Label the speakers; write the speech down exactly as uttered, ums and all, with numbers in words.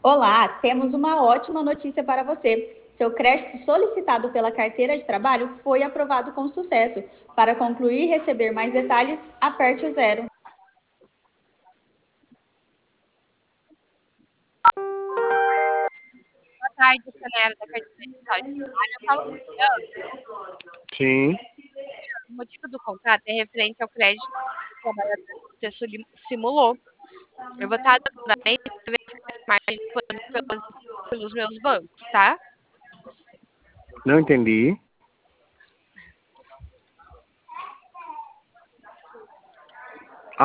Speaker 1: Olá, temos uma ótima notícia para você. Seu crédito solicitado pela carteira de trabalho foi aprovado com sucesso. Para concluir e receber mais detalhes, aperte o zero.
Speaker 2: Boa tarde, Sanela, da carteira de trabalho. Eu falo com o Leandro.
Speaker 3: Sim.
Speaker 2: O motivo do contrato é referente ao crédito que o trabalhador que você suli- simulou. Eu vou estar dando a lei para verificar essa margem disponível pelos, pelos meus bancos, tá?
Speaker 3: Não entendi.